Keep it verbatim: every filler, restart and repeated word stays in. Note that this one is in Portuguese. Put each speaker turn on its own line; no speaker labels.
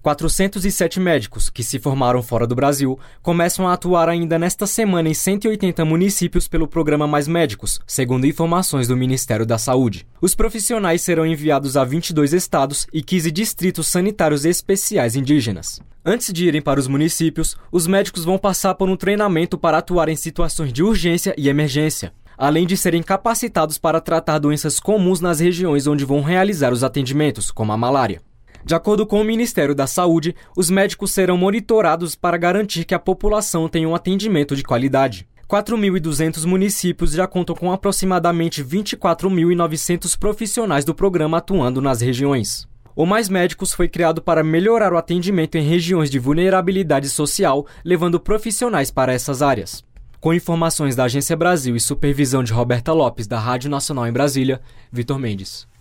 quatrocentos e sete médicos, que se formaram fora do Brasil, começam a atuar ainda nesta semana em cento e oitenta municípios pelo programa Mais Médicos, segundo informações do Ministério da Saúde. Os profissionais serão enviados a vinte e dois estados e quinze distritos sanitários especiais indígenas. Antes de irem para os municípios, os médicos vão passar por um treinamento para atuar em situações de urgência e emergência, além de serem capacitados para tratar doenças comuns nas regiões onde vão realizar os atendimentos, como a malária. De acordo com o Ministério da Saúde, os médicos serão monitorados para garantir que a população tenha um atendimento de qualidade. quatro mil e duzentos municípios já contam com aproximadamente vinte e quatro mil e novecentos profissionais do programa atuando nas regiões. O Mais Médicos foi criado para melhorar o atendimento em regiões de vulnerabilidade social, levando profissionais para essas áreas. Com informações da Agência Brasil e supervisão de Roberta Lopes, da Rádio Nacional em Brasília, Vitor Mendes.